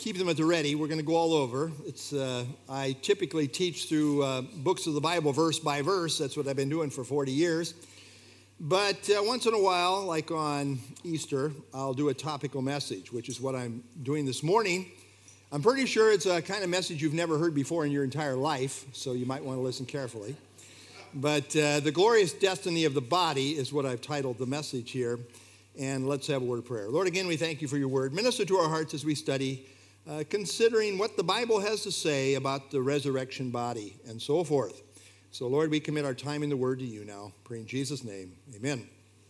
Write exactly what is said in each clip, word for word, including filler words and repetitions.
keep them at the ready. We're going to go all over. It's uh, I typically teach through uh, books of the Bible verse by verse. That's what I've been doing for forty years. But uh, once in a while, like on Easter, I'll do a topical message, which is what I'm doing this morning. I'm pretty sure it's a kind of message you've never heard before in your entire life, so you might want to listen carefully. But uh, the glorious destiny of the body is what I've titled the message here. And let's have a word of prayer. Lord, again, we thank you for your word. Minister to our hearts as we study, uh, considering what the Bible has to say about the resurrection body and so forth. So, Lord, we commit our time in the word to you now. Pray in Jesus' name. Amen.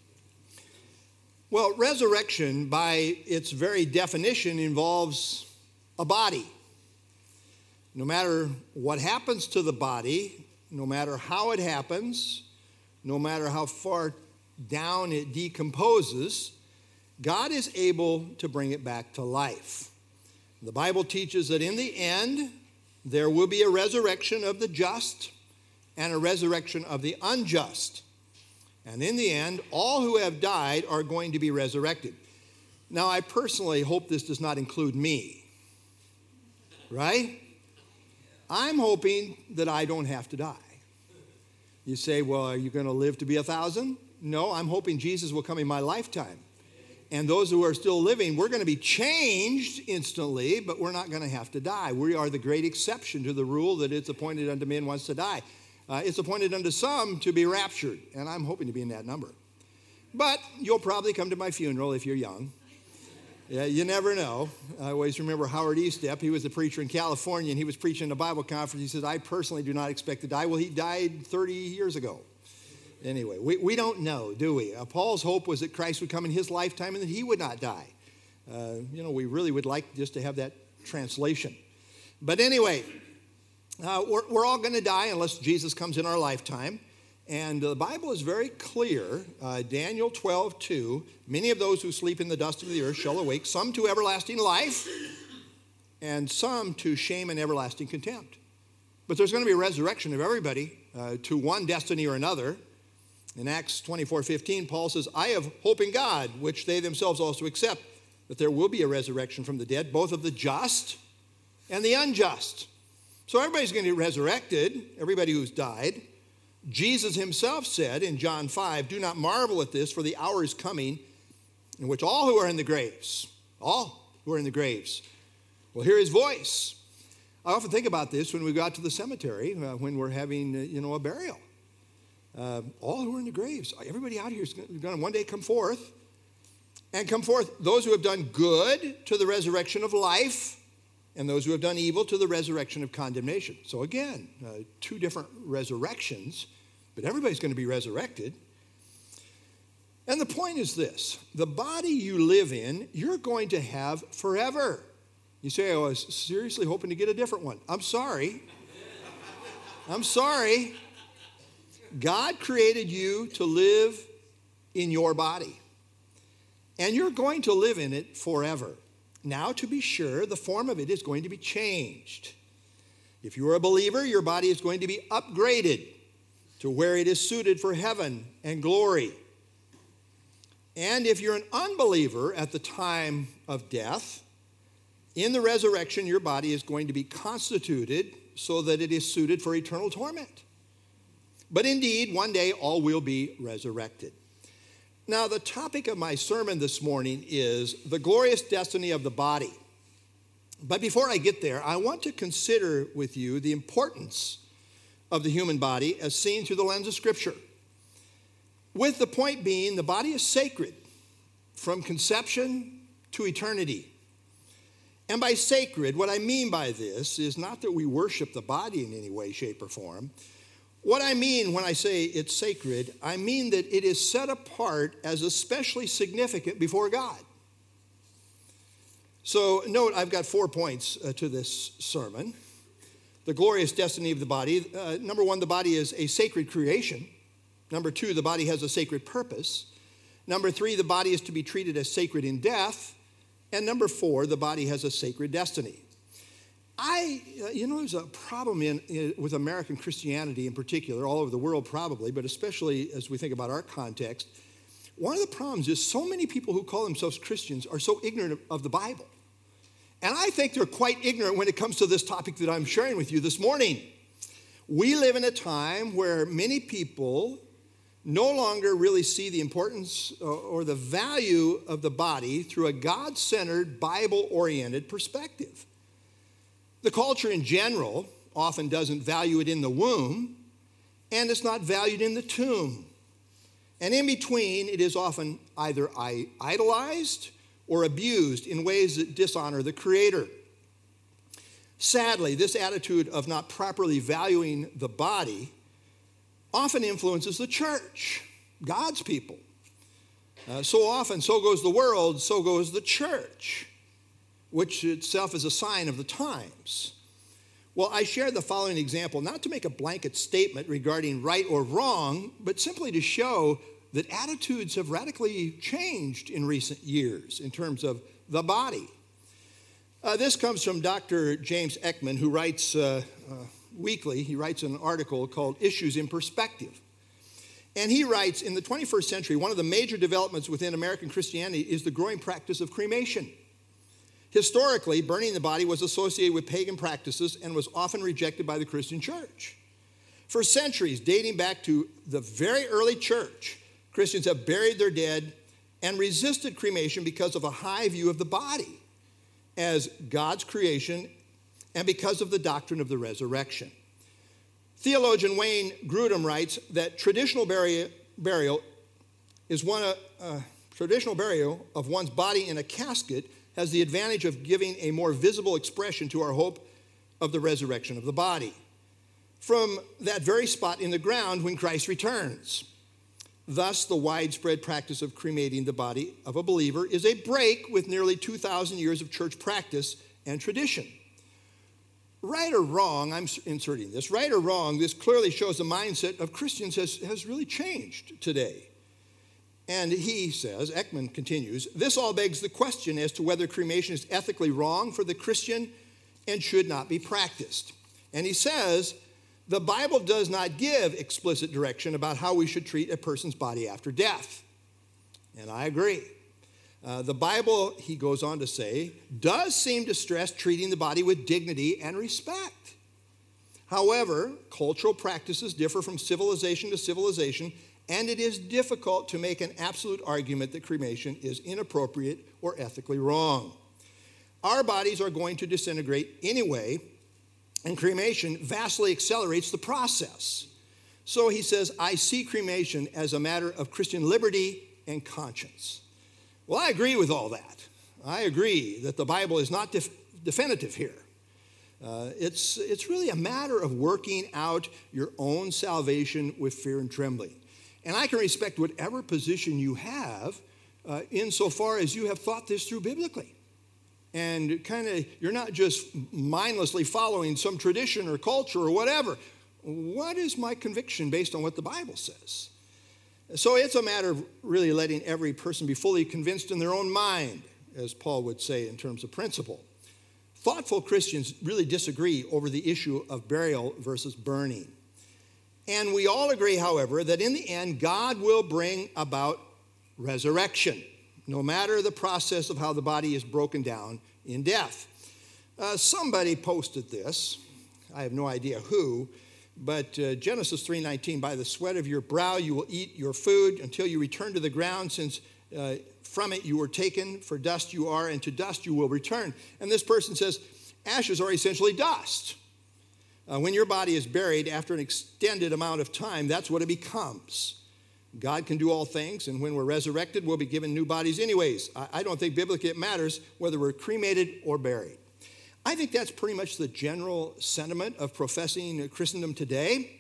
Well, resurrection, by its very definition, involves a body. No matter what happens to the body, no matter how it happens, no matter how far down it decomposes, God is able to bring it back to life. The Bible teaches that in the end, there will be a resurrection of the just and a resurrection of the unjust. And in the end, all who have died are going to be resurrected. Now, I personally hope this does not include me, right? I'm hoping that I don't have to die. You say, well, are you going to live to be a thousand? No, I'm hoping Jesus will come in my lifetime. And those who are still living, we're going to be changed instantly, but we're not going to have to die. We are the great exception to the rule that it's appointed unto men once to die. Uh, it's appointed unto some to be raptured, and I'm hoping to be in that number. But you'll probably come to my funeral if you're young. Yeah, you never know. I always remember Howard Estep. He was a preacher in California, and he was preaching at a Bible conference. He said, I personally do not expect to die. Well, he died thirty years ago. Anyway, we, we don't know, do we? Uh, Paul's hope was that Christ would come in his lifetime and that he would not die. Uh, you know, we really would like just to have that translation. But anyway, uh, we're, we're all going to die unless Jesus comes in our lifetime. And the Bible is very clear. Uh, Daniel twelve two, many of those who sleep in the dust of the earth shall awake, some to everlasting life, and some to shame and everlasting contempt. But there's going to be a resurrection of everybody uh, to one destiny or another. In Acts twenty-four fifteen, Paul says, I have hope in God, which they themselves also accept, that there will be a resurrection from the dead, both of the just and the unjust. So everybody's going to be resurrected, everybody who's died. Jesus himself said in John five, do not marvel at this, for the hour is coming in which all who are in the graves, all who are in the graves, will hear his voice. I often think about this when we go out to the cemetery, uh, when we're having, uh, you know, a burial. Uh, all who are in the graves, everybody out here is going to one day come forth, and come forth those who have done good to the resurrection of life, and those who have done evil to the resurrection of condemnation. So again, uh, two different resurrections, but everybody's going to be resurrected. And the point is this, the body you live in, you're going to have forever. You say, oh, I was seriously hoping to get a different one. I'm sorry. I'm sorry. God created you to live in your body, and you're going to live in it forever. Now, to be sure, the form of it is going to be changed. If you're a believer, your body is going to be upgraded to where it is suited for heaven and glory. And if you're an unbeliever at the time of death, in the resurrection, your body is going to be constituted so that it is suited for eternal torment. But indeed, one day all will be resurrected. Now, the topic of my sermon this morning is the glorious destiny of the body. But before I get there, I want to consider with you the importance of the human body as seen through the lens of Scripture. With the point being, the body is sacred from conception to eternity. And by sacred, what I mean by this is not that we worship the body in any way, shape, or form. What I mean when I say it's sacred, I mean that it is set apart as especially significant before God. So note, I've got four points uh, to this sermon. The glorious destiny of the body. Uh, number one, the body is a sacred creation. Number two, the body has a sacred purpose. Number three, the body is to be treated as sacred in death. And number four, the body has a sacred destiny. I, uh, you know, there's a problem in, in with American Christianity in particular, all over the world probably, but especially as we think about our context. One of the problems is so many people who call themselves Christians are so ignorant of, of the Bible. And I think they're quite ignorant when it comes to this topic that I'm sharing with you this morning. We live in a time where many people no longer really see the importance or the value of the body through a God-centered, Bible-oriented perspective. The culture in general often doesn't value it in the womb, and it's not valued in the tomb. And in between, it is often either idolized or abused in ways that dishonor the Creator. Sadly, this attitude of not properly valuing the body often influences the church, God's people. Uh, so often, so goes the world, so goes the church, which itself is a sign of the times. Well, I share the following example, not to make a blanket statement regarding right or wrong, but simply to show that attitudes have radically changed in recent years in terms of the body. Uh, this comes from Doctor James Eckman, who writes uh, uh, weekly. He writes an article called Issues in Perspective. And he writes, in the twenty-first century, one of the major developments within American Christianity is the growing practice of cremation. Historically, burning the body was associated with pagan practices and was often rejected by the Christian church. For centuries, dating back to the very early church, Christians have buried their dead and resisted cremation because of a high view of the body as God's creation and because of the doctrine of the resurrection. Theologian Wayne Grudem writes that traditional burial, burial is one uh, uh, traditional burial of one's body in a casket has the advantage of giving a more visible expression to our hope of the resurrection of the body from that very spot in the ground when Christ returns. Thus, the widespread practice of cremating the body of a believer is a break with nearly two thousand years of church practice and tradition. Right or wrong, I'm inserting this, right or wrong, this clearly shows the mindset of Christians has, has really changed today. And he says, Eckman continues, this all begs the question as to whether cremation is ethically wrong for the Christian and should not be practiced. And he says, the Bible does not give explicit direction about how we should treat a person's body after death. And I agree. Uh, the Bible, he goes on to say, does seem to stress treating the body with dignity and respect. However, cultural practices differ from civilization to civilization, and it is difficult to make an absolute argument that cremation is inappropriate or ethically wrong. Our bodies are going to disintegrate anyway, and cremation vastly accelerates the process. So he says, I see cremation as a matter of Christian liberty and conscience. Well, I agree with all that. I agree that the Bible is not def- definitive here. Uh, it's, it's really a matter of working out your own salvation with fear and trembling. And I can respect whatever position you have uh, insofar as you have thought this through biblically. And kind of, you're not just mindlessly following some tradition or culture or whatever. What is my conviction based on what the Bible says? So it's a matter of really letting every person be fully convinced in their own mind, as Paul would say in terms of principle. Thoughtful Christians really disagree over the issue of burial versus burning. And we all agree, however, that in the end, God will bring about resurrection, no matter the process of how the body is broken down in death. Uh, somebody posted this. I have no idea who, but uh, Genesis three nineteen, by the sweat of your brow you will eat your food until you return to the ground, since uh, from it you were taken, for dust you are, and to dust you will return. And this person says, ashes are essentially dust. Uh, when your body is buried after an extended amount of time, that's what it becomes. God can do all things, and when we're resurrected, we'll be given new bodies anyways. I, I don't think biblically it matters whether we're cremated or buried. I think that's pretty much the general sentiment of professing Christendom today.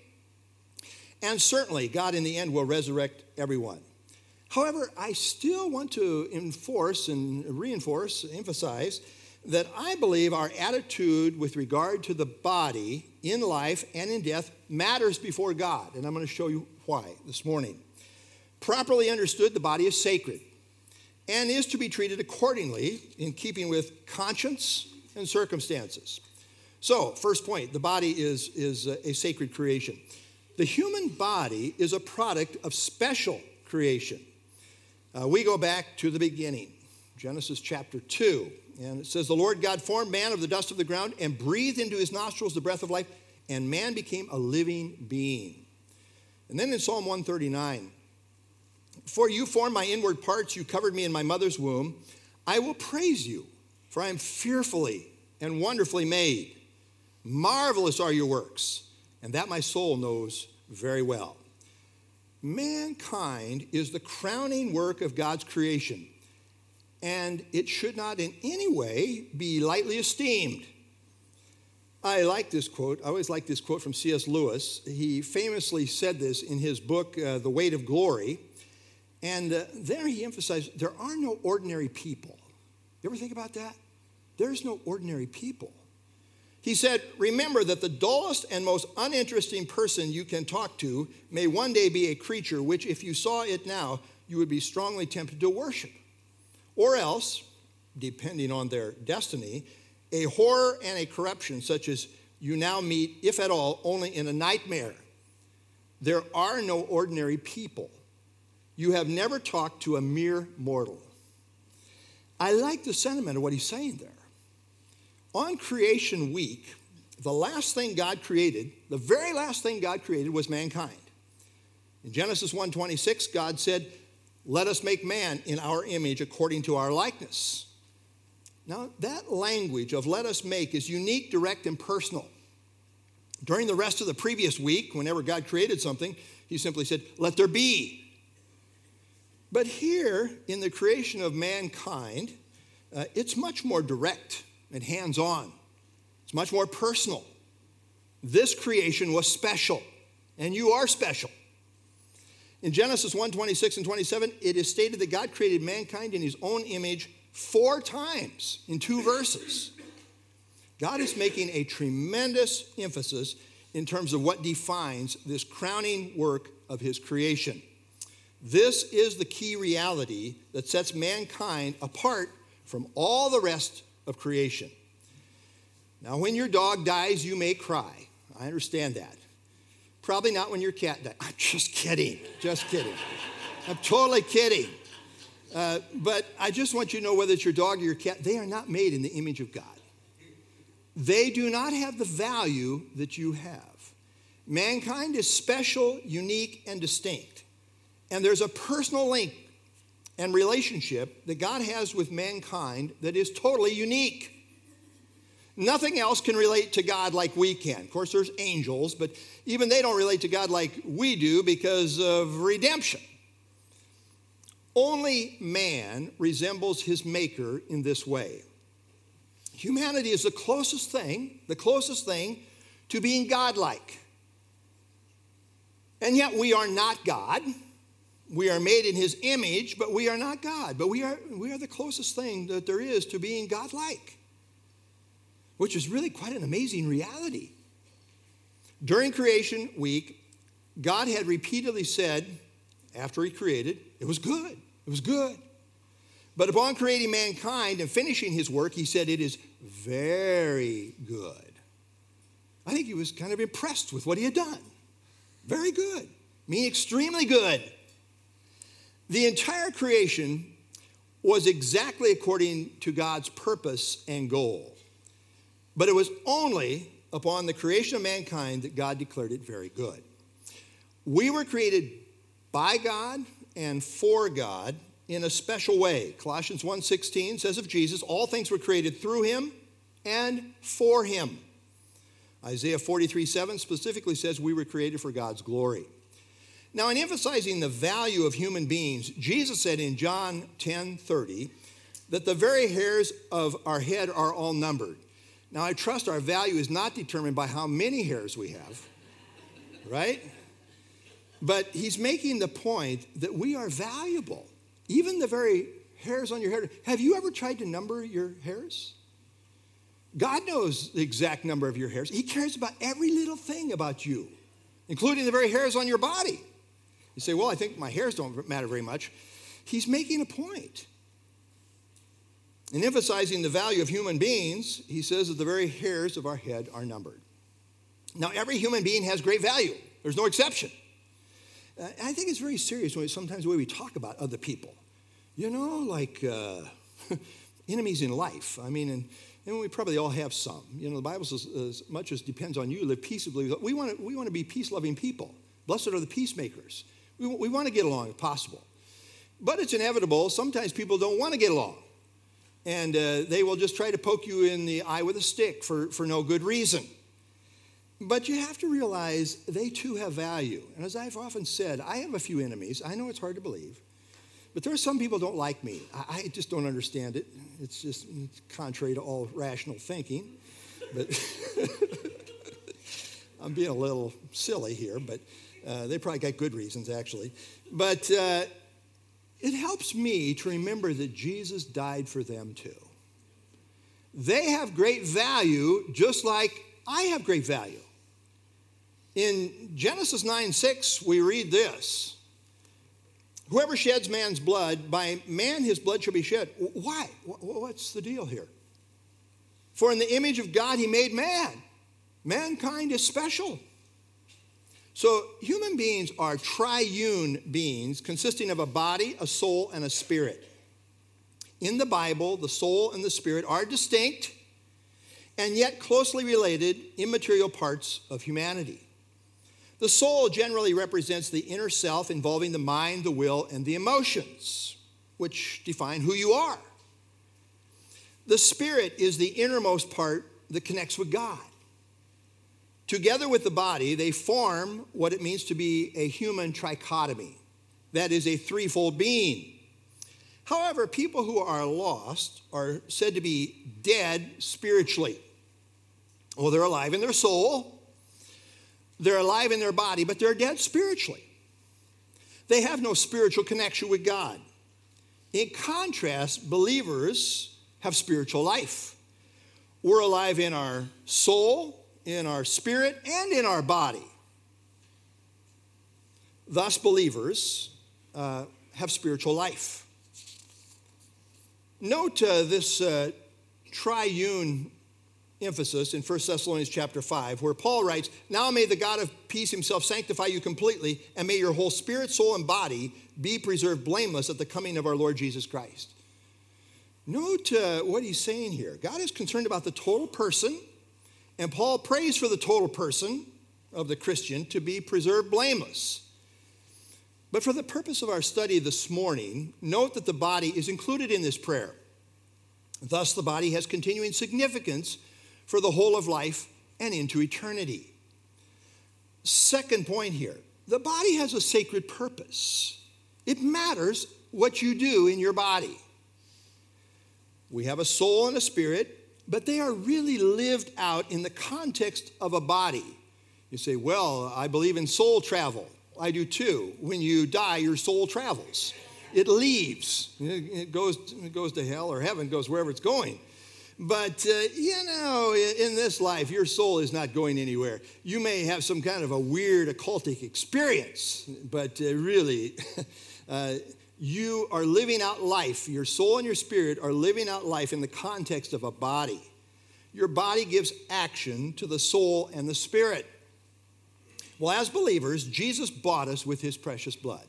And certainly, God in the end will resurrect everyone. However, I still want to enforce and reinforce, emphasize, that I believe our attitude with regard to the body in life and in death matters before God. And I'm going to show you why this morning. Properly understood, the body is sacred and is to be treated accordingly in keeping with conscience and circumstances. So, first point, the body is, is a sacred creation. The human body is a product of special creation. Uh, we go back to the beginning, Genesis chapter two. And it says, the Lord God formed man of the dust of the ground and breathed into his nostrils the breath of life, and man became a living being. And then in Psalm one thirty-nine, for you formed my inward parts, you covered me in my mother's womb. I will praise you, for I am fearfully and wonderfully made. Marvelous are your works, and that my soul knows very well. Mankind is the crowning work of God's creation, and it should not in any way be lightly esteemed. I like this quote. I always like this quote from C S Lewis. He famously said this in his book, uh, The Weight of Glory. And uh, there he emphasized, there are no ordinary people. You ever think about that? There's no ordinary people. He said, remember that the dullest and most uninteresting person you can talk to may one day be a creature which, if you saw it now, you would be strongly tempted to worship. Or else, depending on their destiny, a horror and a corruption such as you now meet, if at all, only in a nightmare. There are no ordinary people. You have never talked to a mere mortal. I like the sentiment of what he's saying there. On creation week, the last thing God created, the very last thing God created was mankind. In Genesis one twenty-six, God said, let us make man in our image according to our likeness. Now, that language of let us make is unique, direct, and personal. During the rest of the previous week, whenever God created something, he simply said, let there be. But here, in the creation of mankind, uh, it's much more direct and hands-on. It's much more personal. This creation was special, and you are special. In Genesis one twenty-six and twenty-seven, it is stated that God created mankind in his own image four times in two verses. God is making a tremendous emphasis in terms of what defines this crowning work of his creation. This is the key reality that sets mankind apart from all the rest of creation. Now, when your dog dies, you may cry. I understand that. Probably not when your cat dies. I'm just kidding. Just kidding. I'm totally kidding. Uh, but I just want you to know whether it's your dog or your cat, they are not made in the image of God. They do not have the value that you have. Mankind is special, unique, and distinct. And there's a personal link and relationship that God has with mankind that is totally unique. Nothing else can relate to God like we can. Of course, there's angels, but even they don't relate to God like we do because of redemption. Only man resembles his maker in this way. Humanity is the closest thing, the closest thing to being godlike. And yet we are not God. We are made in his image, but we are not God. But we are, we are the closest thing that there is to being godlike, which is really quite an amazing reality. During creation week, God had repeatedly said, after he created, it was good, it was good. But upon creating mankind and finishing his work, he said, it is very good. I think he was kind of impressed with what he had done. Very good, I mean extremely good. The entire creation was exactly according to God's purpose and goal. But it was only upon the creation of mankind that God declared it very good. We were created by God and for God in a special way. Colossians one sixteen says of Jesus, all things were created through him and for him. Isaiah forty-three seven specifically says we were created for God's glory. Now, in emphasizing the value of human beings, Jesus said in John ten thirty that the very hairs of our head are all numbered. Now, I trust our value is not determined by how many hairs we have, right? But he's making the point that we are valuable. Even the very hairs on your head. Have you ever tried to number your hairs? God knows the exact number of your hairs. He cares about every little thing about you, including the very hairs on your body. You say, well, I think my hairs don't matter very much. He's making a point. In emphasizing the value of human beings, he says that the very hairs of our head are numbered. Now, every human being has great value. There's no exception. Uh, I think it's very serious when sometimes the way we talk about other people. You know, like, uh, enemies in life. I mean, and, and we probably all have some. You know, the Bible says, as much as depends on you, live peaceably. We want to, we want to be peace-loving people. Blessed are the peacemakers. We, we want to get along if possible. But it's inevitable. Sometimes people don't want to get along. And uh, they will just try to poke you in the eye with a stick for, for no good reason. But you have to realize they too have value. And as I've often said, I have a few enemies. I know it's hard to believe. But there are some people who don't like me. I, I just don't understand it. It's just it's contrary to all rational thinking. But I'm being a little silly here, but uh, they probably got good reasons, actually. But uh, it helps me to remember that Jesus died for them too. They have great value just like I have great value. In Genesis nine six, we read this. Whoever sheds man's blood, by man his blood shall be shed. Why? What's the deal here? For in the image of God he made man. Mankind is special. So human beings are triune beings consisting of a body, a soul, and a spirit. In the Bible, the soul and the spirit are distinct and yet closely related immaterial parts of humanity. The soul generally represents the inner self involving the mind, the will, and the emotions, which define who you are. The spirit is the innermost part that connects with God. Together with the body, they form what it means to be a human trichotomy. That is a threefold being. However, people who are lost are said to be dead spiritually. Well, they're alive in their soul. They're alive in their body, but they're dead spiritually. They have no spiritual connection with God. In contrast, believers have spiritual life. We're alive in our soul, in our spirit, and in our body. Thus, believers uh, have spiritual life. Note uh, this uh, triune emphasis in First Thessalonians chapter five, where Paul writes, "Now may the God of peace himself sanctify you completely, and may your whole spirit, soul, and body be preserved blameless at the coming of our Lord Jesus Christ." Note uh, what he's saying here. God is concerned about the total person, and Paul prays for the total person of the Christian to be preserved blameless. But for the purpose of our study this morning, note that the body is included in this prayer. Thus, the body has continuing significance for the whole of life and into eternity. Second point here, the body has a sacred purpose. It matters what you do in your body. We have a soul and a spirit, but they are really lived out in the context of a body. You say, well, I believe in soul travel. I do too. When you die, your soul travels. It leaves. It goes, it goes to hell or heaven, goes wherever it's going. But, uh, you know, in this life, your soul is not going anywhere. You may have some kind of a weird occultic experience, but uh, really, uh, you are living out life. Your soul and your spirit are living out life in the context of a body. Your body gives action to the soul and the spirit. Well, as believers, Jesus bought us with his precious blood.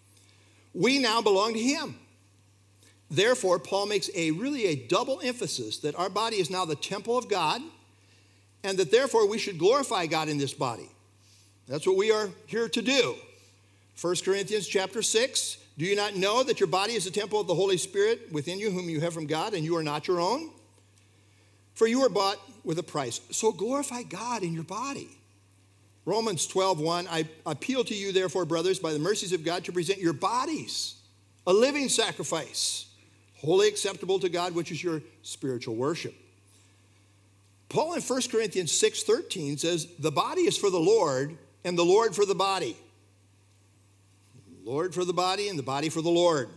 We now belong to him. Therefore, Paul makes a really a double emphasis that our body is now the temple of God, and that therefore we should glorify God in this body. That's what we are here to do. First Corinthians chapter six, do you not know that your body is the temple of the Holy Spirit within you, whom you have from God, and you are not your own? For you were bought with a price. So glorify God in your body. Romans twelve one, I appeal to you, therefore, brothers, by the mercies of God, to present your bodies a living sacrifice, wholly acceptable to God, which is your spiritual worship. Paul in First Corinthians six thirteen says, the body is for the Lord, and the Lord for the body. Lord for the body, and the body for the Lord.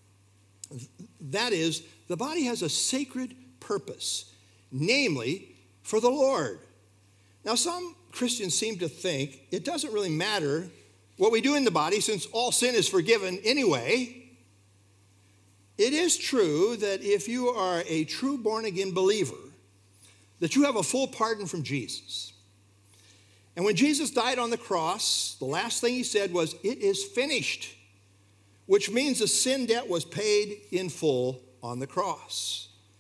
That is, the body has a sacred purpose, namely, for the Lord. Now, some Christians seem to think it doesn't really matter what we do in the body since all sin is forgiven anyway. It is true that if you are a true born-again believer, that you have a full pardon from Jesus. And when Jesus died on the cross, the last thing he said was, "It is finished," which means the sin debt was paid in full on the cross.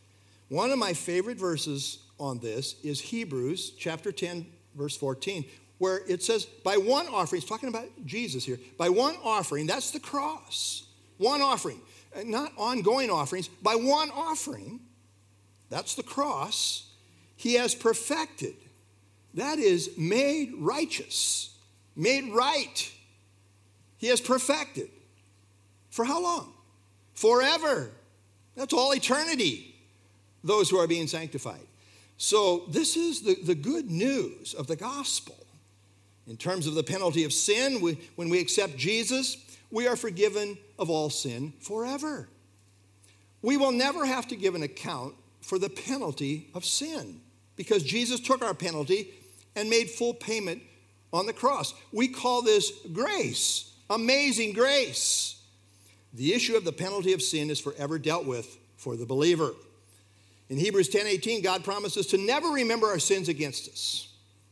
One of my favorite verses on this is Hebrews chapter ten, verse fourteen, where it says, by one offering, it's talking about Jesus here, by one offering, that's the cross, one offering, not ongoing offerings, by one offering, that's the cross, he has perfected, that is made righteous, made right. He has perfected. For how long? Forever. That's all eternity, those who are being sanctified. So this is the, the good news of the gospel. In terms of the penalty of sin, we, when we accept Jesus, we are forgiven of all sin forever. We will never have to give an account for the penalty of sin because Jesus took our penalty and made full payment on the cross. We call this grace, amazing grace. The issue of the penalty of sin is forever dealt with for the believer. In Hebrews ten eighteen, God promises to never remember our sins against us.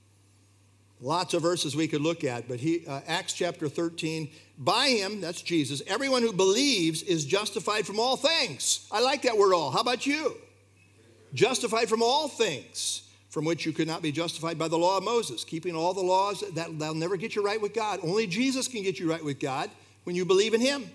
Lots of verses we could look at, but he, uh, Acts chapter thirteen, by him, that's Jesus, everyone who believes is justified from all things. I like that word all. How about you? Justified from all things from which you could not be justified by the law of Moses. Keeping all the laws, that, that'll never get you right with God. Only Jesus can get you right with God when you believe in him.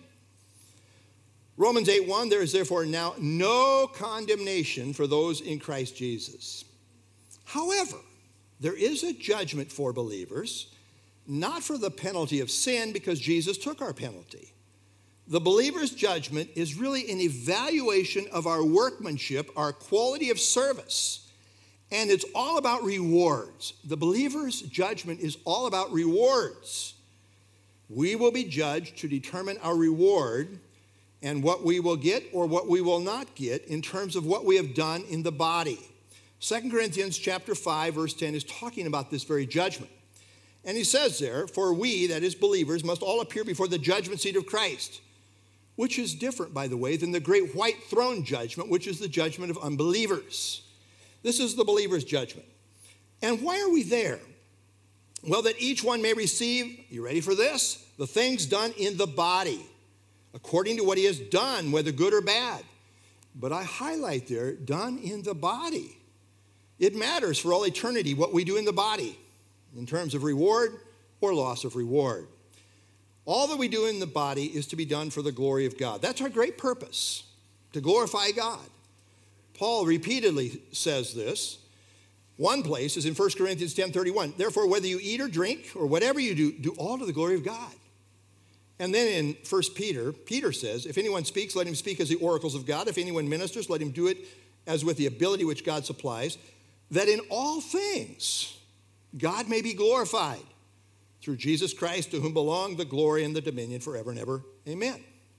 Romans eight one, there is therefore now no condemnation for those in Christ Jesus. However, there is a judgment for believers, not for the penalty of sin, because Jesus took our penalty. The believer's judgment is really an evaluation of our workmanship, our quality of service, and it's all about rewards. The believer's judgment is all about rewards. We will be judged to determine our reward and what we will get or what we will not get in terms of what we have done in the body. Second Corinthians chapter five, verse ten is talking about this very judgment. And he says there, for we, that is believers, must all appear before the judgment seat of Christ, which is different, by the way, than the great white throne judgment, which is the judgment of unbelievers. This is the believer's judgment. And why are we there? Well, that each one may receive, you ready for this? The things done in the body, according to what he has done, whether good or bad. But I highlight there, done in the body. It matters for all eternity what we do in the body in terms of reward or loss of reward. All that we do in the body is to be done for the glory of God. That's our great purpose, to glorify God. Paul repeatedly says this. One place is in First Corinthians ten thirty-one. Therefore, whether you eat or drink or whatever you do, do all to the glory of God. And then in First Peter, Peter says, if anyone speaks, let him speak as the oracles of God. If anyone ministers, let him do it as with the ability which God supplies, that in all things God may be glorified through Jesus Christ, to whom belong the glory and the dominion forever and ever. Amen.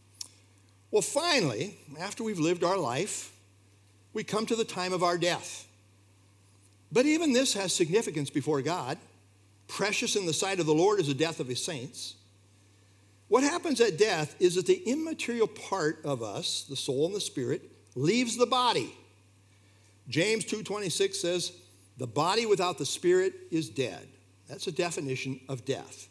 Well, finally, after we've lived our life, we come to the time of our death. But even this has significance before God. Precious in the sight of the Lord is the death of his saints. What happens at death is that the immaterial part of us, the soul and the spirit, leaves the body. James two twenty-six says, the body without the spirit is dead. That's a definition of death.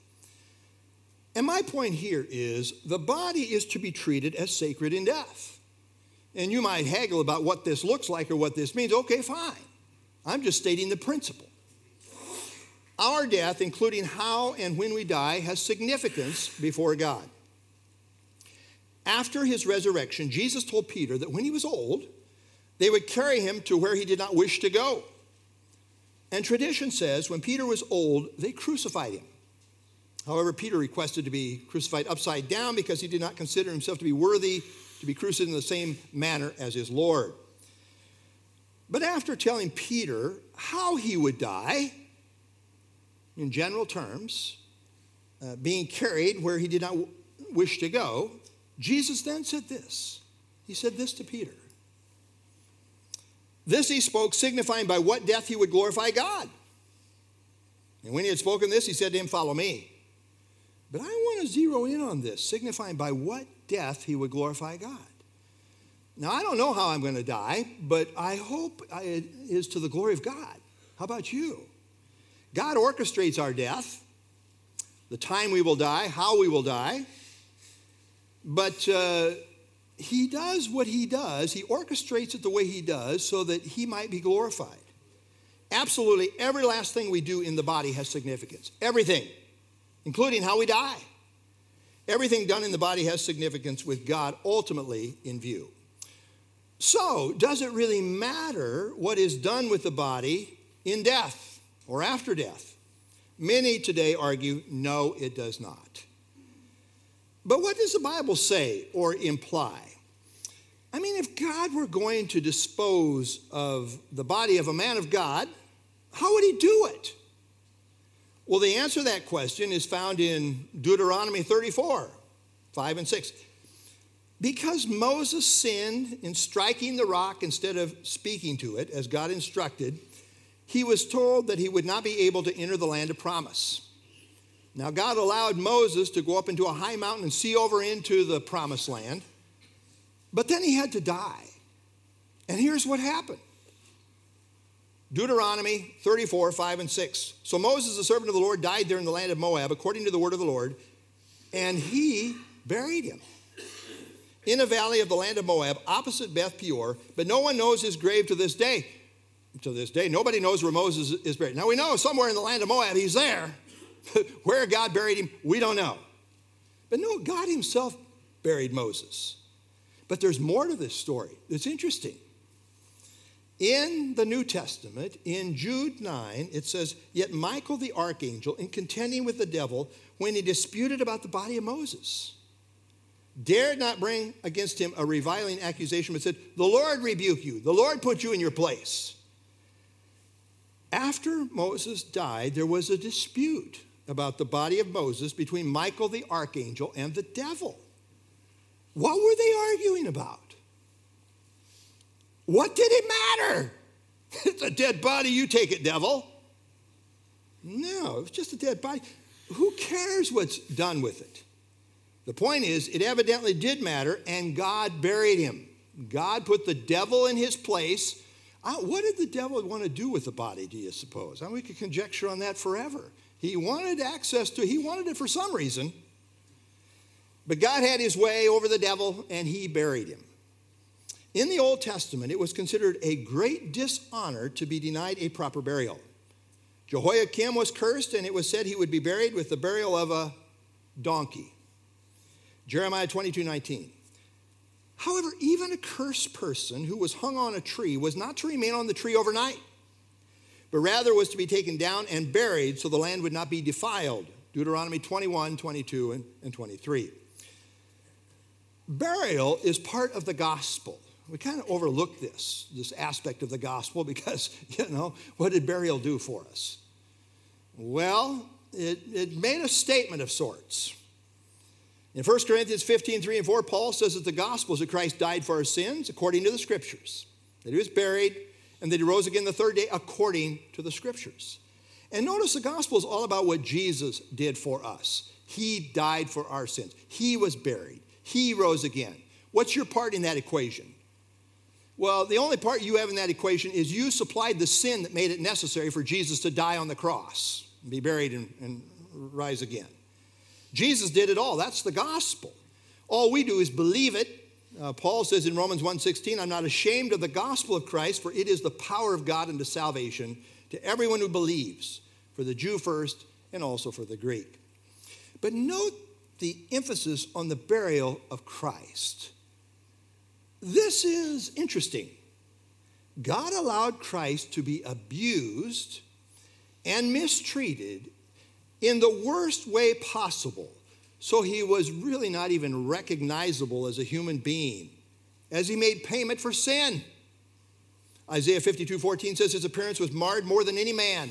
And my point here is the body is to be treated as sacred in death. And you might haggle about what this looks like or what this means. Okay, fine. I'm just stating the principle. Our death, including how and when we die, has significance before God. After his resurrection, Jesus told Peter that when he was old, they would carry him to where he did not wish to go. And tradition says when Peter was old, they crucified him. However, Peter requested to be crucified upside down because he did not consider himself to be worthy to be crucified in the same manner as his Lord. But after telling Peter how he would die, in general terms, uh, being carried where he did not w- wish to go, Jesus then said this. He said this to Peter. This he spoke, signifying by what death he would glorify God. And when he had spoken this, he said to him, follow me. But I want to zero in on this, signifying by what death he would glorify God. Now, I don't know how I'm going to die, but I hope it is to the glory of God. How about you? God orchestrates our death, the time we will die, how we will die. But uh, he does what he does. He orchestrates it the way he does so that he might be glorified. Absolutely every last thing we do in the body has significance. Everything, including how we die. Everything done in the body has significance with God ultimately in view. So, does it really matter what is done with the body in death or after death? Many today argue, no, it does not. But what does the Bible say or imply? I mean, if God were going to dispose of the body of a man of God, how would he do it? Well, the answer to that question is found in Deuteronomy thirty-four, five and six. Because Moses sinned in striking the rock instead of speaking to it, as God instructed, he was told that he would not be able to enter the land of promise. Now, God allowed Moses to go up into a high mountain and see over into the promised land, but then he had to die. And here's what happened. Deuteronomy thirty-four, five and six. So Moses, the servant of the Lord, died there in the land of Moab, according to the word of the Lord, and he buried him in a valley of the land of Moab, opposite Beth Peor, but no one knows his grave to this day. To this day, nobody knows where Moses is buried. Now we know somewhere in the land of Moab he's there. Where God buried him, we don't know. But no, God himself buried Moses. But there's more to this story. It's interesting. In the New Testament, in Jude nine, it says, yet Michael the archangel, in contending with the devil, when he disputed about the body of Moses, dared not bring against him a reviling accusation, but said, the Lord rebuke you. The Lord put you in your place. After Moses died, there was a dispute about the body of Moses between Michael the archangel and the devil. What were they arguing about? What did it matter? It's a dead body, you take it, devil. No, it was just a dead body. Who cares what's done with it? The point is, it evidently did matter, and God buried him. God put the devil in his place. Uh, what did the devil want to do with the body, do you suppose? I mean, we could conjecture on that forever. He wanted access to it. He wanted it for some reason. But God had his way over the devil, and he buried him. In the Old Testament, it was considered a great dishonor to be denied a proper burial. Jehoiakim was cursed, and it was said he would be buried with the burial of a donkey. Jeremiah twenty-two nineteen. However, even a cursed person who was hung on a tree was not to remain on the tree overnight, but rather was to be taken down and buried so the land would not be defiled. Deuteronomy twenty-one, twenty-two, and, and twenty-three. Burial is part of the gospel. We kind of overlook this, this aspect of the gospel because, you know, what did burial do for us? Well, it, it made a statement of sorts. In First Corinthians fifteen, three and four, Paul says that the gospel is that Christ died for our sins according to the scriptures, that he was buried, and that he rose again the third day according to the scriptures. And notice the gospel is all about what Jesus did for us. He died for our sins. He was buried. He rose again. What's your part in that equation? Well, the only part you have in that equation is you supplied the sin that made it necessary for Jesus to die on the cross, be buried and, and rise again. Jesus did it all. That's the gospel. All we do is believe it. Uh, Paul says in Romans one sixteen, I'm not ashamed of the gospel of Christ, for it is the power of God unto salvation to everyone who believes, for the Jew first and also for the Greek. But note the emphasis on the burial of Christ. This is interesting. God allowed Christ to be abused and mistreated in the worst way possible, so he was really not even recognizable as a human being, as he made payment for sin. Isaiah fifty-two fourteen says his appearance was marred more than any man.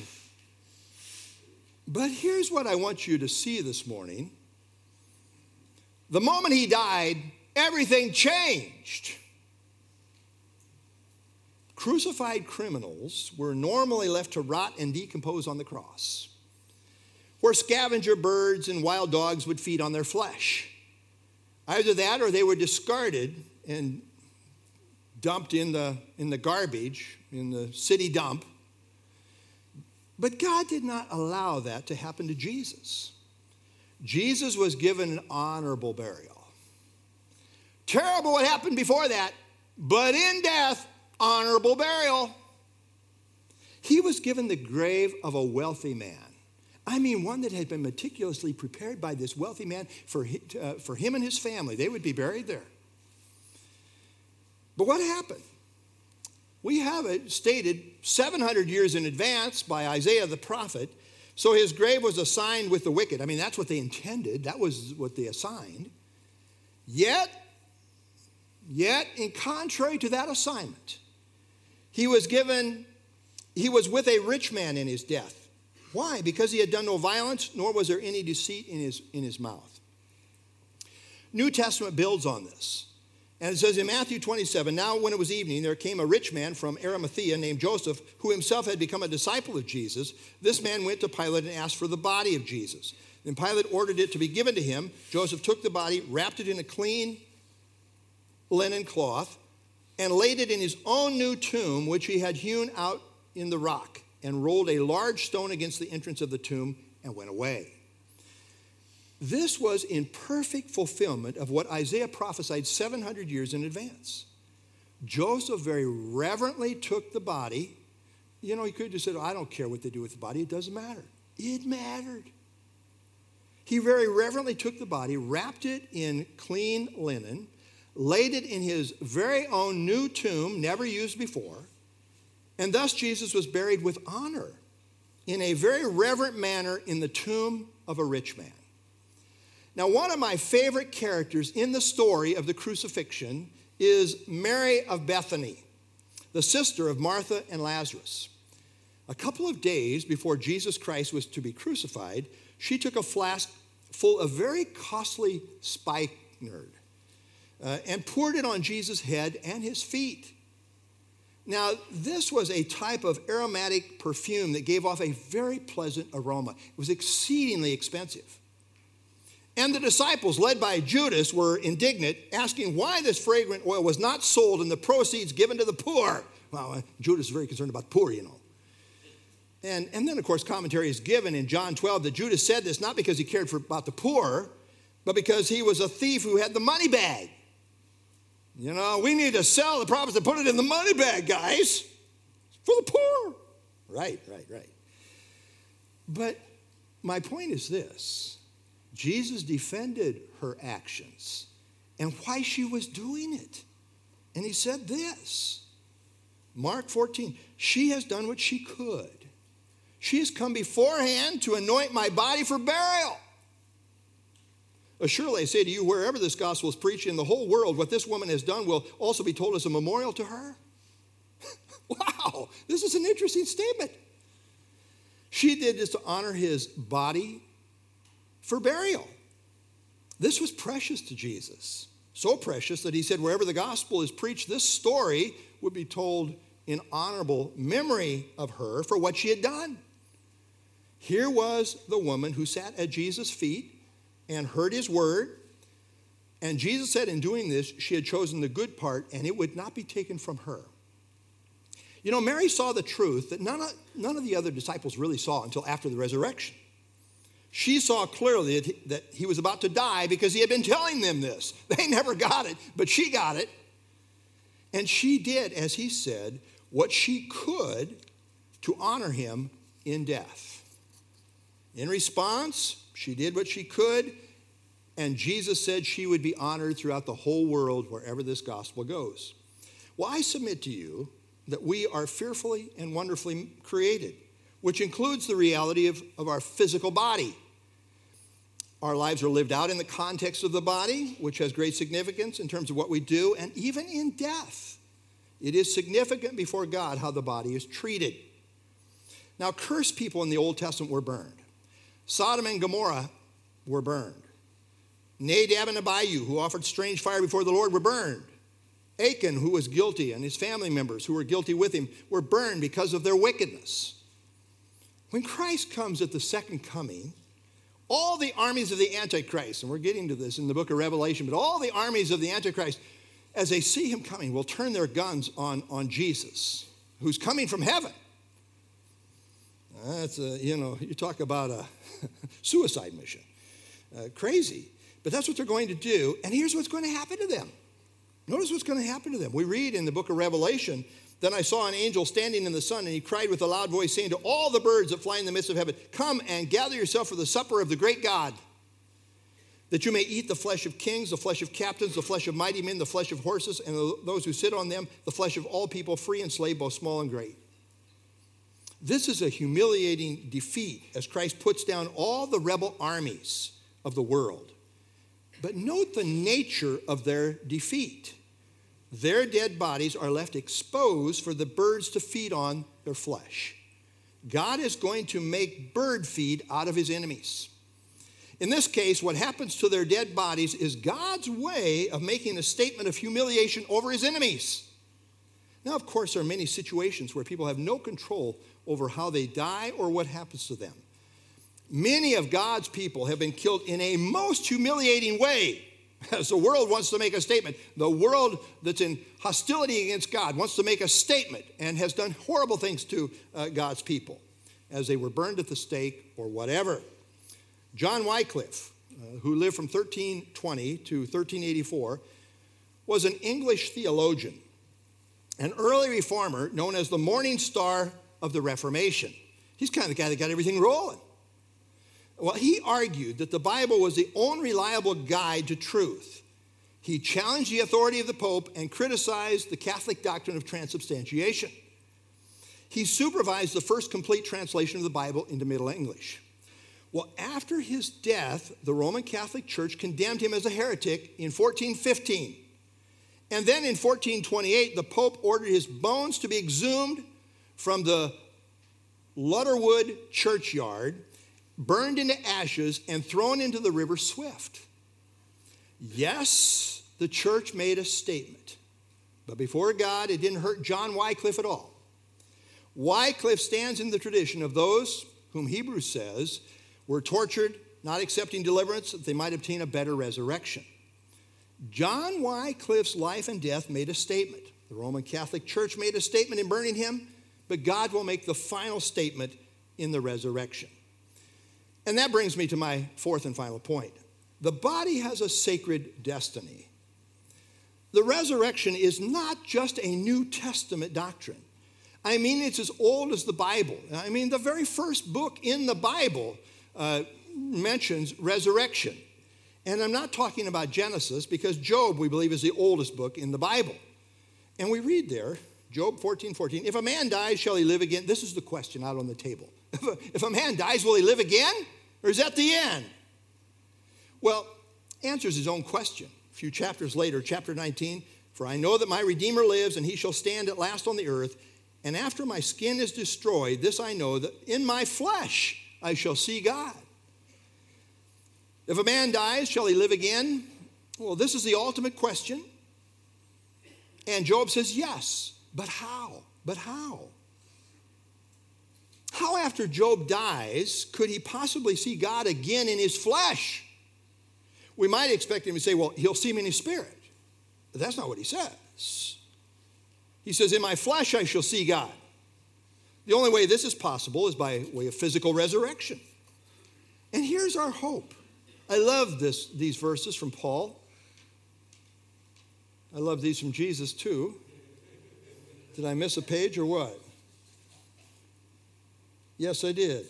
But here's what I want you to see this morning. The moment he died, everything changed. Crucified criminals were normally left to rot and decompose on the cross, where scavenger birds and wild dogs would feed on their flesh. Either that or they were discarded and dumped in the, in the garbage, in the city dump. But God did not allow that to happen to Jesus. Jesus was given an honorable burial. Terrible what happened before that, but in death, honorable burial. He was given the grave of a wealthy man. I mean, one that had been meticulously prepared by this wealthy man for, uh, for him and his family. They would be buried there. But what happened? We have it stated seven hundred years in advance by Isaiah the prophet. So his grave was assigned with the wicked. I mean, that's what they intended. That was what they assigned. Yet, yet, in contrary to that assignment, he was given, he was with a rich man in his death. Why? Because he had done no violence, nor was there any deceit in his, in his mouth. New Testament builds on this. And it says in Matthew twenty-seven, now when it was evening, there came a rich man from Arimathea named Joseph, who himself had become a disciple of Jesus. This man went to Pilate and asked for the body of Jesus. Then Pilate ordered it to be given to him. Joseph took the body, wrapped it in a clean linen cloth, and laid it in his own new tomb, which he had hewn out in the rock, and rolled a large stone against the entrance of the tomb and went away. This was in perfect fulfillment of what Isaiah prophesied seven hundred years in advance. Joseph very reverently took the body. You know, he could have just said, oh, I don't care what they do with the body. It doesn't matter. It mattered. He very reverently took the body, wrapped it in clean linen, laid it in his very own new tomb, never used before, and thus Jesus was buried with honor in a very reverent manner in the tomb of a rich man. Now, one of my favorite characters in the story of the crucifixion is Mary of Bethany, the sister of Martha and Lazarus. A couple of days before Jesus Christ was to be crucified, she took a flask full of very costly spikenard uh, and poured it on Jesus' head and his feet. Now, this was a type of aromatic perfume that gave off a very pleasant aroma. It was exceedingly expensive. And the disciples, led by Judas, were indignant, asking why this fragrant oil was not sold and the proceeds given to the poor. Well, Judas is very concerned about the poor, you know. And, and then, of course, commentary is given in John twelve that Judas said this not because he cared for, about the poor, but because he was a thief who had the money bag. You know, we need to sell the prophets and put it in the money bag, guys. For the poor. Right, right, right. But my point is this. Jesus defended her actions and why she was doing it. And he said this, Mark fourteen, she has done what she could. She has come beforehand to anoint my body for burial. Surely I say to you, wherever this gospel is preached in the whole world, what this woman has done will also be told as a memorial to her. Wow, this is an interesting statement. She did this to honor his body for burial. This was precious to Jesus. So precious that he said wherever the gospel is preached, this story would be told in honorable memory of her for what she had done. Here was the woman who sat at Jesus' feet and heard his word. And Jesus said in doing this, she had chosen the good part and it would not be taken from her. You know, Mary saw the truth that none of, none of the other disciples really saw until after the resurrection. She saw clearly that he, that he was about to die because he had been telling them this. They never got it, but she got it. And she did, as he said, what she could to honor him in death. In response, she did what she could, and Jesus said she would be honored throughout the whole world wherever this gospel goes. Well, I submit to you that we are fearfully and wonderfully created, which includes the reality of, of our physical body. Our lives are lived out in the context of the body, which has great significance in terms of what we do, and even in death. It is significant before God how the body is treated. Now, cursed people in the Old Testament were burned. Sodom and Gomorrah were burned. Nadab and Abihu, who offered strange fire before the Lord, were burned. Achan, who was guilty, and his family members who were guilty with him, were burned because of their wickedness. When Christ comes at the second coming, all the armies of the Antichrist, and we're getting to this in the book of Revelation, but all the armies of the Antichrist, as they see him coming, will turn their guns on, on Jesus, who's coming from heaven. That's a, you know, you talk about a suicide mission. Uh, crazy. But that's what they're going to do. And here's what's going to happen to them. Notice what's going to happen to them. We read in the book of Revelation, then I saw an angel standing in the sun, and he cried with a loud voice, saying to all the birds that fly in the midst of heaven, come and gather yourself for the supper of the great God, that you may eat the flesh of kings, the flesh of captains, the flesh of mighty men, the flesh of horses, and those who sit on them, the flesh of all people, free and slave, both small and great. This is a humiliating defeat as Christ puts down all the rebel armies of the world. But note the nature of their defeat. Their dead bodies are left exposed for the birds to feed on their flesh. God is going to make bird feed out of his enemies. In this case, what happens to their dead bodies is God's way of making a statement of humiliation over his enemies. Now, of course, there are many situations where people have no control over how they die or what happens to them. Many of God's people have been killed in a most humiliating way, as the world wants to make a statement. The world that's in hostility against God wants to make a statement and has done horrible things to uh, God's people as they were burned at the stake or whatever. John Wycliffe, uh, who lived from thirteen twenty to thirteen eighty-four, was an English theologian, an early reformer known as the Morning Star of the Reformation. He's kind of the guy that got everything rolling. Well, he argued that the Bible was the only reliable guide to truth. He challenged the authority of the Pope and criticized the Catholic doctrine of transubstantiation. He supervised the first complete translation of the Bible into Middle English. Well, after his death, the Roman Catholic Church condemned him as a heretic in fourteen fifteen. And then in fourteen twenty-eight, the Pope ordered his bones to be exhumed from the Lutterwood churchyard, burned into ashes, and thrown into the river Swift. Yes, the church made a statement, but before God, it didn't hurt John Wycliffe at all. Wycliffe stands in the tradition of those whom Hebrews says were tortured, not accepting deliverance, that they might obtain a better resurrection. John Wycliffe's life and death made a statement. The Roman Catholic Church made a statement in burning him, but God will make the final statement in the resurrection. And that brings me to my fourth and final point. The body has a sacred destiny. The resurrection is not just a New Testament doctrine. I mean, it's as old as the Bible. I mean, the very first book in the Bible uh, mentions resurrection. And I'm not talking about Genesis, because Job, we believe, is the oldest book in the Bible. And we read there, Job fourteen fourteen, if a man dies, shall he live again? This is the question out on the table. If a, if a man dies, will he live again? Or is that the end? Well, answers his own question. A few chapters later, chapter nineteen, for I know that my Redeemer lives, and he shall stand at last on the earth. And after my skin is destroyed, this I know, that in my flesh I shall see God. If a man dies, shall he live again? Well, this is the ultimate question. And Job says, yes. But how? But how? How after Job dies could he possibly see God again in his flesh? We might expect him to say, well, he'll see him in his spirit. But that's not what he says. He says, in my flesh I shall see God. The only way this is possible is by way of physical resurrection. And here's our hope. I love this, these verses from Paul. I love these from Jesus too. Did I miss a page or what? Yes, I did.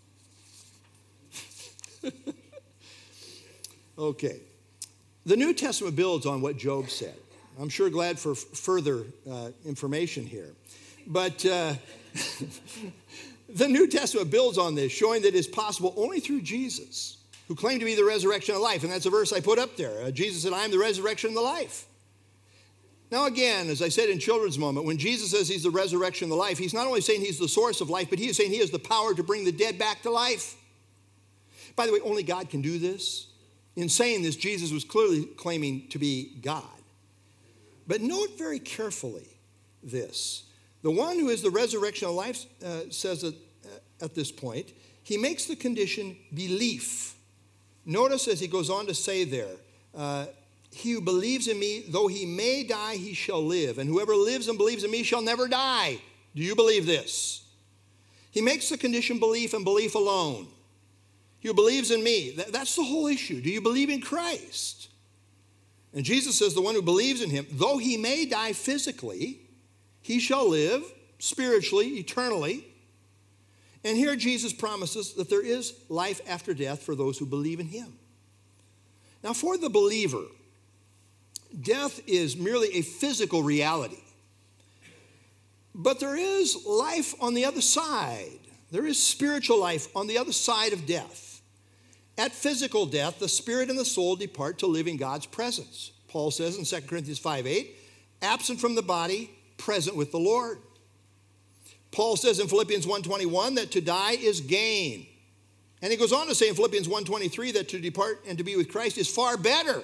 Okay. The New Testament builds on what Job said. I'm sure glad for f- further uh, information here. But uh, the New Testament builds on this, showing that it is possible only through Jesus, who claimed to be the resurrection of life. And that's a verse I put up there. Uh, Jesus said, I am the resurrection and the life. Now again, as I said in Children's Moment, when Jesus says he's the resurrection and the life, he's not only saying he's the source of life, but he is saying he has the power to bring the dead back to life. By the way, only God can do this. In saying this, Jesus was clearly claiming to be God. But note very carefully this. The one who is the resurrection of life uh, says at, uh, at this point, he makes the condition belief. Notice as he goes on to say there, uh, he who believes in me, though he may die, he shall live. And whoever lives and believes in me shall never die. Do you believe this? He makes the condition belief and belief alone. He who believes in me, that, that's the whole issue. Do you believe in Christ? And Jesus says the one who believes in him, though he may die physically, he shall live spiritually, eternally. And here Jesus promises that there is life after death for those who believe in him. Now, for the believer, death is merely a physical reality. But there is life on the other side. There is spiritual life on the other side of death. At physical death, the spirit and the soul depart to live in God's presence. Paul says in Second Corinthians five eight, absent from the body, present with the Lord. Paul says in Philippians one twenty-one that to die is gain. And he goes on to say in Philippians one twenty-three that to depart and to be with Christ is far better.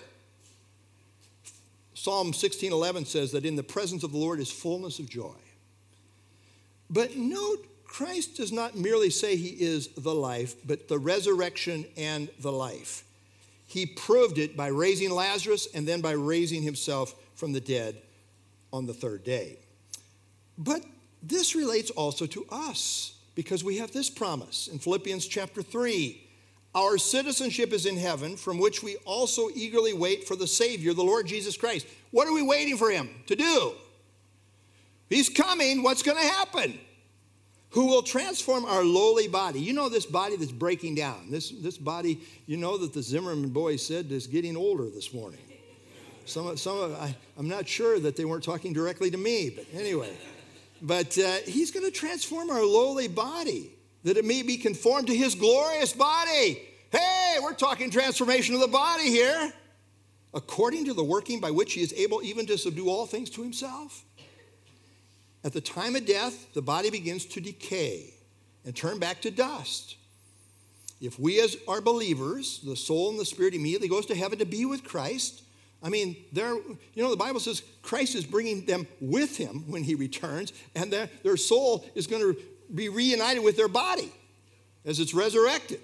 Psalm sixteen eleven says that in the presence of the Lord is fullness of joy. But note, Christ does not merely say he is the life, but the resurrection and the life. He proved it by raising Lazarus and then by raising himself from the dead on the third day. But this relates also to us because we have this promise in Philippians chapter three. Our citizenship is in heaven, from which we also eagerly wait for the Savior, the Lord Jesus Christ. What are we waiting for him to do? He's coming. What's going to happen? Who will transform our lowly body. You know this body that's breaking down. This, this body, you know that the Zimmerman boys said is getting older this morning. Some, some of, I, I'm not sure that they weren't talking directly to me, but anyway. But uh, he's going to transform our lowly body, that it may be conformed to his glorious body. Hey, we're talking transformation of the body here. According to the working by which he is able even to subdue all things to himself. At the time of death, the body begins to decay and turn back to dust. If we as are believers, the soul and the spirit immediately goes to heaven to be with Christ. I mean, they're, you know, the Bible says Christ is bringing them with him when he returns, and their, their soul is going to be reunited with their body as it's resurrected.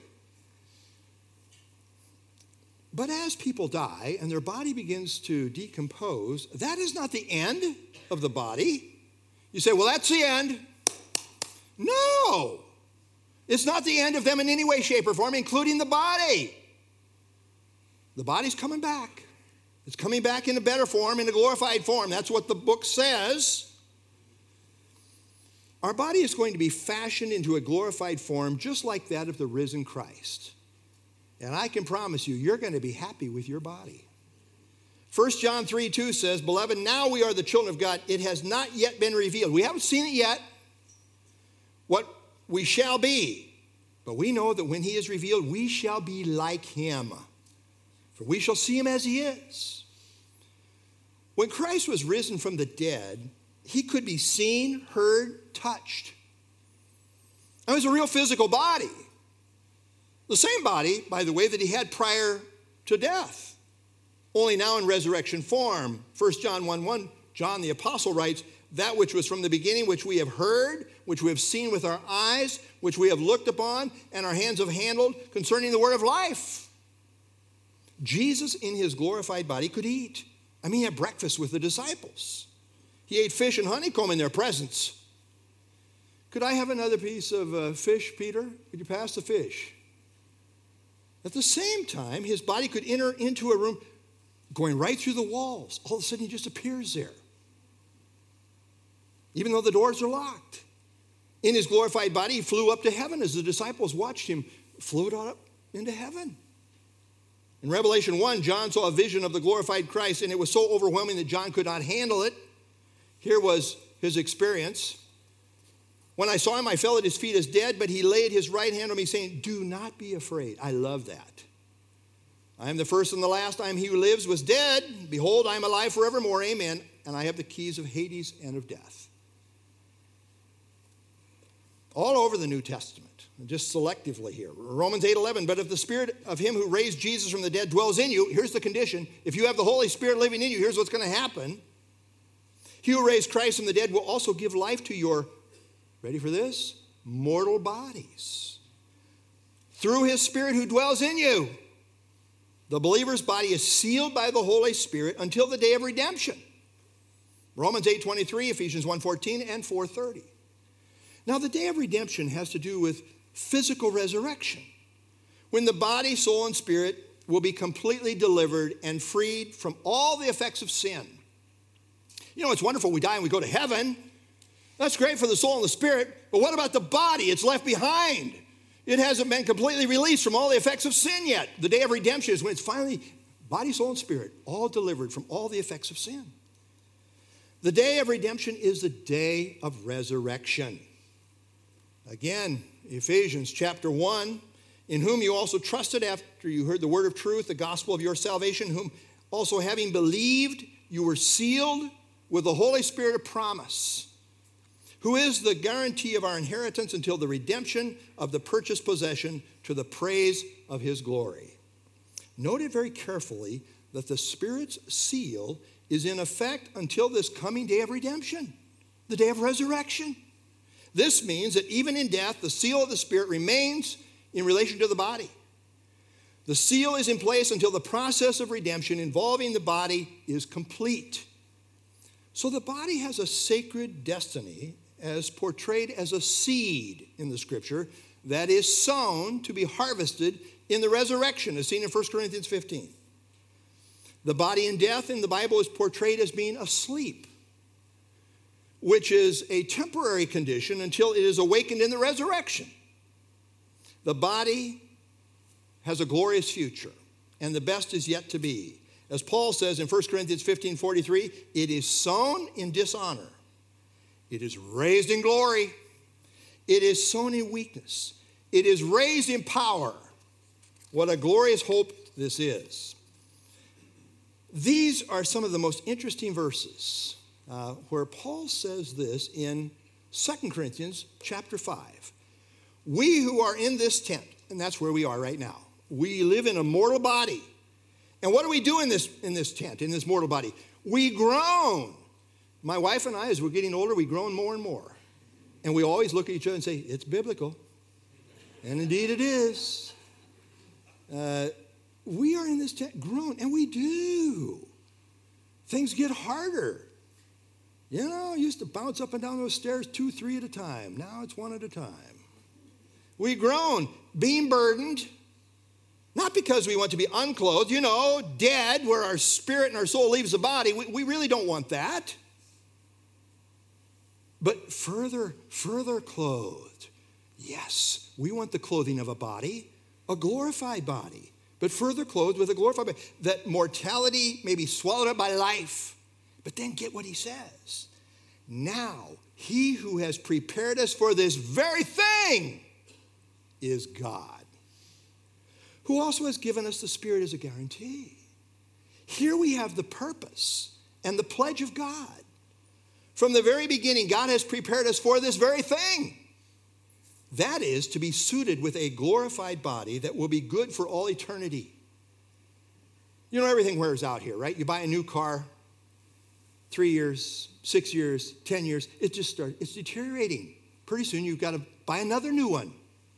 But as people die and their body begins to decompose, that is not the end of the body. You say, well, that's the end. No. It's not the end of them in any way, shape, or form, including the body. The body's coming back. It's coming back in a better form, in a glorified form. That's what the book says. Our body is going to be fashioned into a glorified form just like that of the risen Christ. And I can promise you, you're going to be happy with your body. First John three two says, beloved, now we are the children of God. It has not yet been revealed. We haven't seen it yet, what we shall be. But we know that when he is revealed, we shall be like him. For we shall see him as he is. When Christ was risen from the dead, he could be seen, heard, touched. It was a real physical body. The same body, by the way, that he had prior to death. Only now in resurrection form. First John one one, John the apostle writes, that which was from the beginning, which we have heard, which we have seen with our eyes, which we have looked upon, and our hands have handled concerning the word of life. Jesus in his glorified body could eat. I mean, he had breakfast with the disciples. He ate fish and honeycomb in their presence. Could I have another piece of uh, fish, Peter? Could you pass the fish? At the same time, his body could enter into a room going right through the walls. All of a sudden, he just appears there. Even though the doors are locked. In his glorified body, he flew up to heaven as the disciples watched him float up into heaven. In Revelation one, John saw a vision of the glorified Christ, and it was so overwhelming that John could not handle it. Here was his experience. When I saw him, I fell at his feet as dead, but he laid his right hand on me, saying, do not be afraid. I love that. I am the first and the last. I am he who lives, was dead. Behold, I am alive forevermore. Amen. And I have the keys of Hades and of death. All over the New Testament, just selectively here. Romans eight eleven, but if the spirit of him who raised Jesus from the dead dwells in you, here's the condition. If you have the Holy Spirit living in you, here's what's going to happen. He who raised Christ from the dead will also give life to your, ready for this, mortal bodies. Through his Spirit who dwells in you. The believer's body is sealed by the Holy Spirit until the day of redemption. Romans eight twenty-three, Ephesians one fourteen, and four thirty. Now, the day of redemption has to do with physical resurrection. When the body, soul, and spirit will be completely delivered and freed from all the effects of sin. You know, it's wonderful we die and we go to heaven. That's great for the soul and the spirit, but what about the body? It's left behind. It hasn't been completely released from all the effects of sin yet. The day of redemption is when it's finally, body, soul, and spirit, all delivered from all the effects of sin. The day of redemption is the day of resurrection. Again, Ephesians chapter one, in whom you also trusted after you heard the word of truth, the gospel of your salvation, whom also having believed, you were sealed with the Holy Spirit of promise, who is the guarantee of our inheritance until the redemption of the purchased possession to the praise of his glory. Note it very carefully that the Spirit's seal is in effect until this coming day of redemption, the day of resurrection. This means that even in death, the seal of the Spirit remains in relation to the body. The seal is in place until the process of redemption involving the body is complete. So the body has a sacred destiny as portrayed as a seed in the scripture that is sown to be harvested in the resurrection, as seen in First Corinthians fifteen. The body in death in the Bible is portrayed as being asleep, which is a temporary condition until it is awakened in the resurrection. The body has a glorious future, and the best is yet to be. As Paul says in First Corinthians fifteen forty-three, it is sown in dishonor. It is raised in glory. It is sown in weakness. It is raised in power. What a glorious hope this is. These are some of the most interesting verses uh, where Paul says this in Second Corinthians chapter five. We who are in this tent, and that's where we are right now, we live in a mortal body. And what do we do in this, in this tent, in this mortal body? We groan. My wife and I, as we're getting older, we groan more and more. And we always look at each other and say, it's biblical. And indeed it is. Uh, we are in this tent, groan, and we do. Things get harder. You know, I used to bounce up and down those stairs two, three at a time. Now it's one at a time. We groan, being burdened, not because we want to be unclothed, you know, dead, where our spirit and our soul leaves the body. We, we really don't want that. But further, further clothed. Yes, we want the clothing of a body, a glorified body, but further clothed with a glorified body. That mortality may be swallowed up by life. But then get what he says. Now, he who has prepared us for this very thing is God, who also has given us the Spirit as a guarantee. Here we have the purpose and the pledge of God. From the very beginning, God has prepared us for this very thing. That is, to be suited with a glorified body that will be good for all eternity. You know, everything wears out here, right? You buy a new car, three years, six years, ten years, it just starts, it's deteriorating. Pretty soon you've got to buy another new one.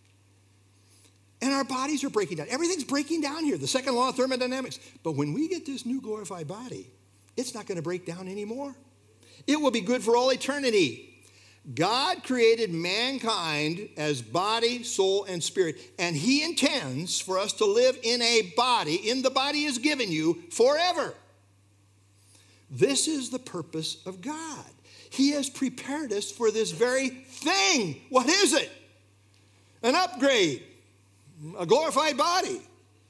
And our bodies are breaking down. Everything's breaking down here, the second law of thermodynamics. But when we get this new glorified body, it's not going to break down anymore. It will be good for all eternity. God created mankind as body, soul, and spirit. And he intends for us to live in a body, in the body he's given you, forever. This is the purpose of God. He has prepared us for this very thing. What is it? An upgrade. A glorified body.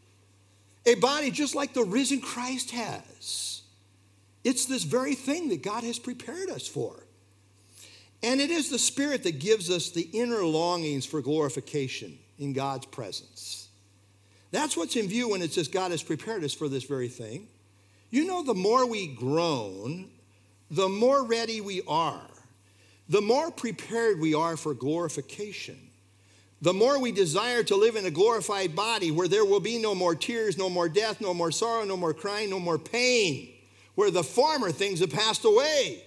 A body just like the risen Christ has. It's this very thing that God has prepared us for. And it is the Spirit that gives us the inner longings for glorification in God's presence. That's what's in view when it says God has prepared us for this very thing. You know, the more we groan, the more ready we are. The more prepared we are for glorification. The more we desire to live in a glorified body where there will be no more tears, no more death, no more sorrow, no more crying, no more pain, where the former things have passed away.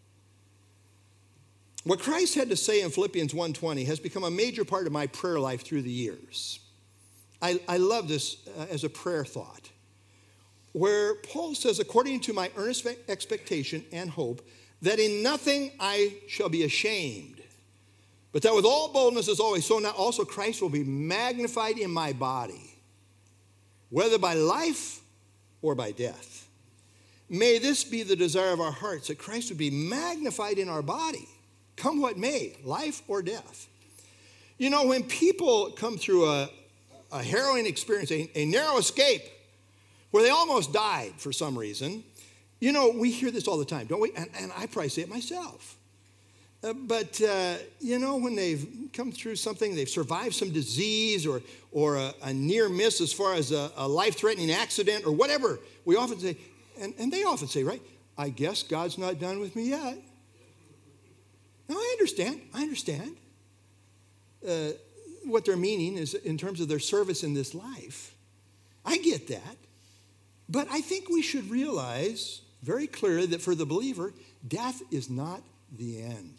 What Christ had to say in Philippians one twenty has become a major part of my prayer life through the years. I, I love this uh, as a prayer thought, where Paul says, according to my earnest expectation and hope, that in nothing I shall be ashamed, but that with all boldness as always, so now also Christ will be magnified in my body. whether by life or by death. May this be the desire of our hearts, that Christ would be magnified in our body, come what may, life or death. You know, when people come through a, a harrowing experience, a, a narrow escape, where they almost died for some reason, you know, we hear this all the time, don't we? And, and I probably say it myself. Uh, but, uh, you know, when they've come through something, they've survived some disease or, or a, a near miss as far as a, a life-threatening accident or whatever, we often say, and, and they often say, right, I guess God's not done with me yet. Now, I understand. I understand. Uh, what they're meaning is in terms of their service in this life. I get that. But I think we should realize very clearly that for the believer, death is not the end.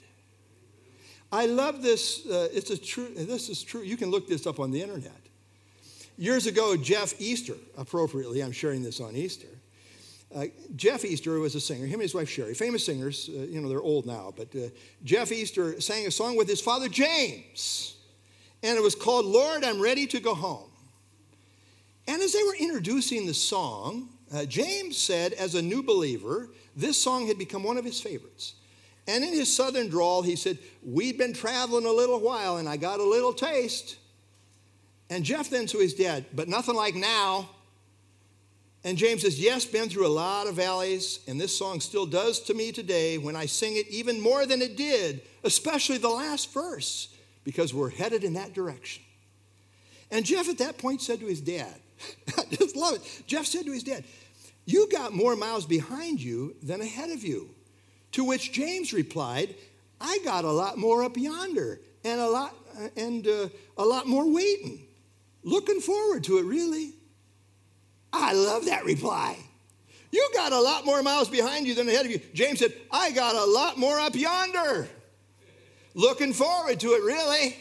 I love this. Uh, it's a true. This is true. You can look this up on the internet. Years ago, Jeff Easter, appropriately, I'm sharing this on Easter. Uh, Jeff Easter was a singer. Him and his wife Sherry, famous singers. Uh, you know, they're old now, but uh, Jeff Easter sang a song with his father James, and it was called "Lord, I'm Ready to Go Home." And as they were introducing the song, uh, James said, as a new believer, this song had become one of his favorites. And in his southern drawl, he said, we'd been traveling a little while, and I got a little taste. And Jeff then to his dad, but nothing like now. And James says, yes, been through a lot of valleys, and this song still does to me today when I sing it even more than it did, especially the last verse, because we're headed in that direction. And Jeff at that point said to his dad, I just love it. Jeff said to his dad, you got more miles behind you than ahead of you. To which James replied, I got a lot more up yonder and a lot and uh, a lot more waiting. Looking forward to it, really. I love that reply. You got a lot more miles behind you than ahead of you. James said, I got a lot more up yonder. Looking forward to it, really.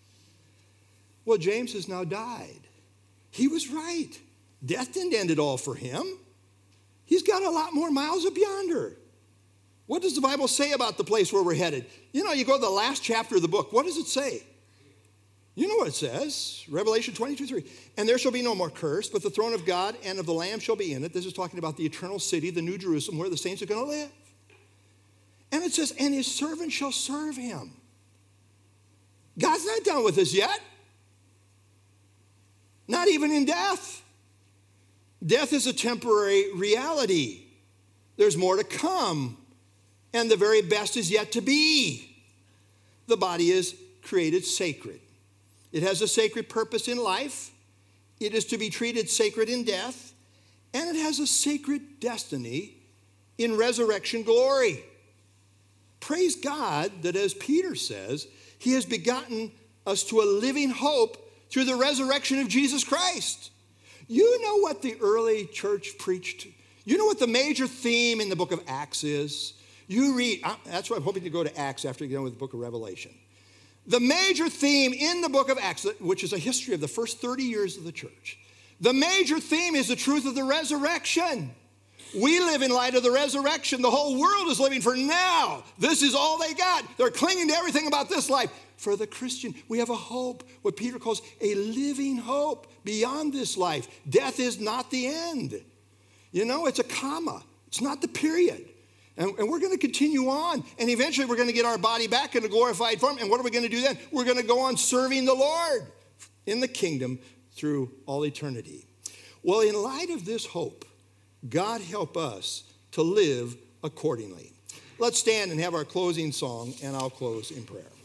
Well, James has now died. He was right. Death didn't end it all for him. He's got a lot more miles up yonder. What does the Bible say about the place where we're headed? You know, you go to the last chapter of the book. What does it say? You know what it says. Revelation twenty-two three. And there shall be no more curse, but the throne of God and of the Lamb shall be in it. This is talking about the eternal city, the New Jerusalem, where the saints are going to live. And it says, and his servant shall serve him. God's not done with us yet. Not even in death. Death is a temporary reality. There's more to come. And the very best is yet to be. The body is created sacred. It has a sacred purpose in life. It is to be treated sacred in death. And it has a sacred destiny in resurrection glory. Praise God that, as Peter says, he has begotten us to a living hope through the resurrection of Jesus Christ. You know what the early church preached? You know what the major theme in the book of Acts is? You read, that's why I'm hoping to go to Acts after you get on with the book of Revelation. The major theme in the book of Acts, which is a history of the first thirty years of the church, the major theme is the truth of the resurrection. We live in light of the resurrection. The whole world is living for now. This is all they got. They're clinging to everything about this life. For the Christian, we have a hope, what Peter calls a living hope beyond this life. Death is not the end. You know, it's a comma. It's not the period. And, and we're going to continue on. And eventually we're going to get our body back in a glorified form. And what are we going to do then? We're going to go on serving the Lord in the kingdom through all eternity. Well, in light of this hope, God help us to live accordingly. Let's stand and have our closing song, and I'll close in prayer.